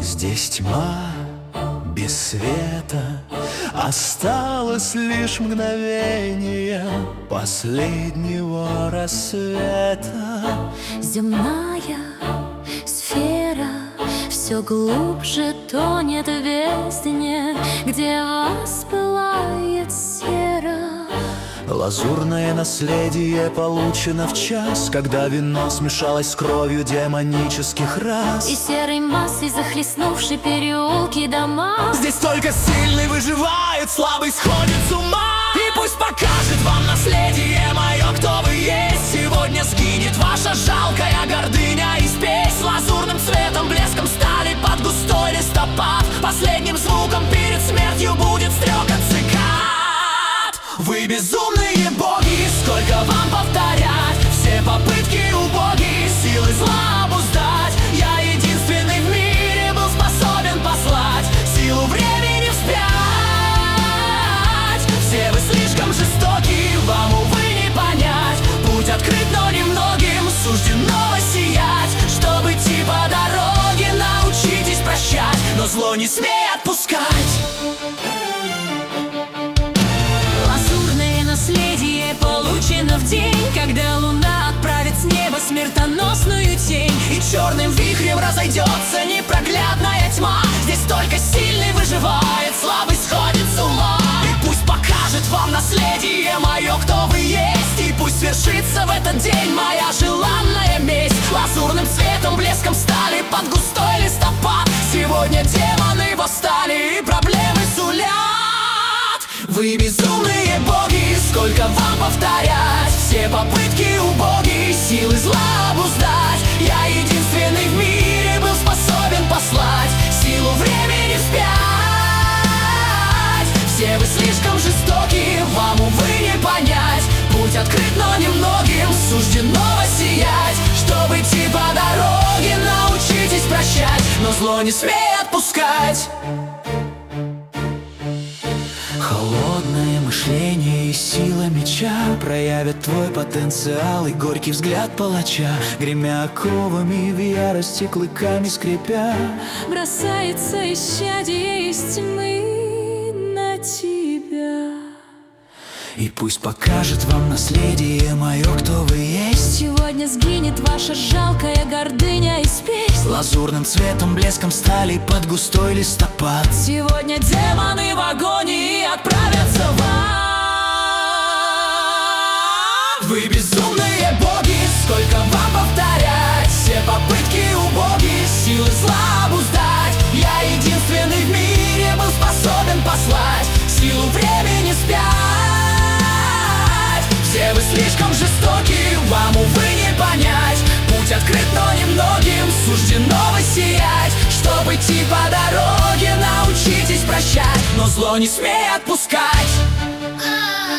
Здесь тьма без света, осталось лишь мгновение последнего рассвета. Земная сфера все глубже тонет в бездне, где воспылает сера. Лазурное наследие получено в час, когда вино смешалось с кровью демонических рас. И серой массой захлестнувшей переулки дома. Здесь только сильный выживает, слабый сходит с ума. И пусть покажет вам наследие мое, кто вы есть. Сегодня сгинет ваша жалкая гордыня и спесь. Лазурным цветом, блеском стали под густой листопад. Последним звуком перед смертью будет стрекот цикад. Вы безумные боги, сколько вам повторять? Все попытки убоги, силы зла обуздать. Я единственный в мире был способен послать силу времени вспять. Все вы слишком жестоки, вам, увы, не понять. Путь открыт, но немногим суждено сиять. Чтобы идти по дороге, научитесь прощать, но зло не смей отпускать. Наследие получено в день, когда луна отправит с неба смертоносную тень. И черным вихрем разойдется непроглядная тьма. Здесь только сильный выживает, слабый сходит с ума. И пусть покажет вам наследие мое, кто вы есть. И пусть свершится в этот день моя желанная месть. Лазурным цветом, блеском стали под густой листопад. Сегодня демоны восстали и проблемы сулят. Вы безумные боги, сколько вам повторять? Все попытки убоги, силы зла обуздать. Я единственный в мире был способен послать силу времени вспять. Все вы слишком жестоки, вам, увы, не понять. Путь открыт, но немногим суждено воссиять. Чтобы идти по дороге, научитесь прощать, но зло не смей отпускать. Холодное мышление и сила меча проявят твой потенциал и горький взгляд палача, гремя оковами в ярости, клыками скрипя. Бросается исчадие из тьмы на тебя. И пусть покажет вам наследие мое, кто вы есть. Сегодня сгинет ваша жалкая гордыня и спесь. Лазурным цветом, блеском стали под густой листопад. Сегодня демоны в агонии отправятся в ад. Вы безумные боги, сколько вам повторять? Все попытки убоги, силы зла обуздать. Я единственный в мире был способен послать силу времени вспять. Все вы слишком жестоки, вам, увы, не понять. Путь открыт, но немногим суждено воссиять. Чтобы идти по дороге, научитесь прощать, но зло не смей отпускать.